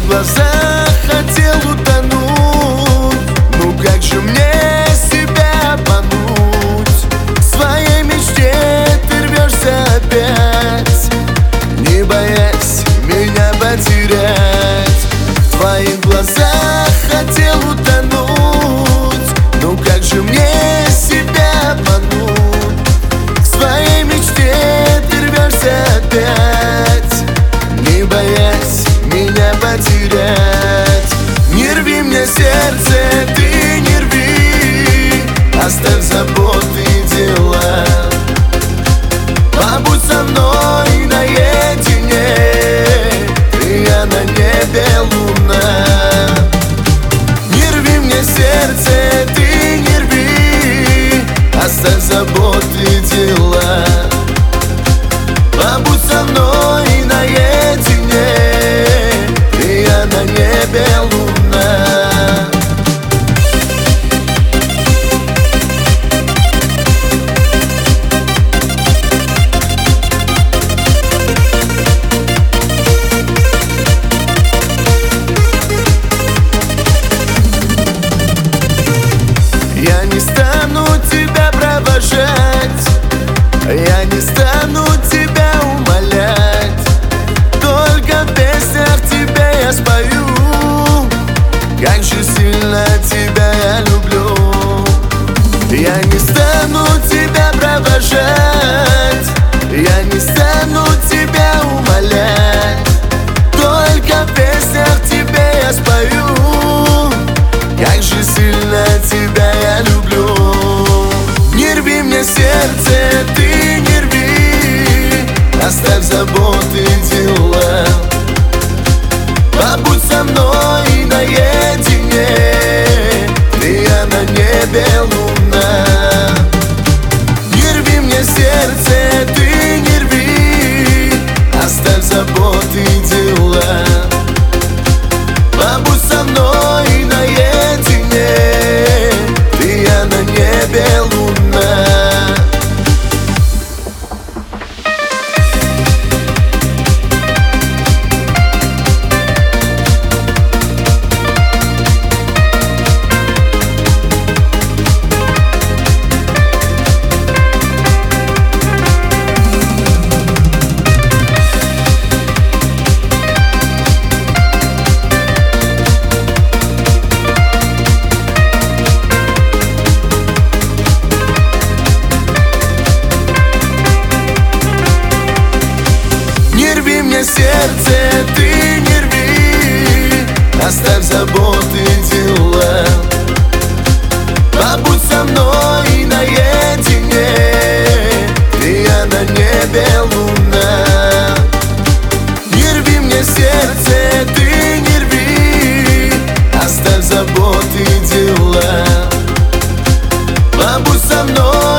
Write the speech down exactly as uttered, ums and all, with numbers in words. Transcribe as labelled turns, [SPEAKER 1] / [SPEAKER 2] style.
[SPEAKER 1] глазах хотел утонуть. Ну как же мне себя обмануть? К своей мечте ты рвешься опять, не боясь меня потерять. В твоих глазах хотел утонуть. Ну как же мне себя обмануть? К своей мечте ты рвешься опять, не боясь меня потерять. Не рви мне сердце, ты не рви, оставь заботы и дела. Побудь со мной наедине, я на небе луна. Не рви мне сердце, ты не рви, оставь заботы и дела. Побудь со мной наедине, я на небе луна. Я не стану тебя провожать, я не стану тебя умолять. Только в песнях тебя я спою, как же сильно тебя я люблю. Я не стану тебя провожать, я не стану тебя умолять. Только в песнях тебя я спою, как же сильно тебя я люблю. Не рви мне сердце, ты не рви, оставь заботы и дела. Побудь со мной наедине, я на небе луна. Не рви мне сердце, ты не рви, оставь заботы и дела. Побудь со мной наедине, я на небе луна. Не рви мне сердце, ты не рви, оставь заботы и дела. Побудь со мной наедине, я на небе луна. Не рви мне сердце, ты не рви, оставь заботы и дела. Побудь со мной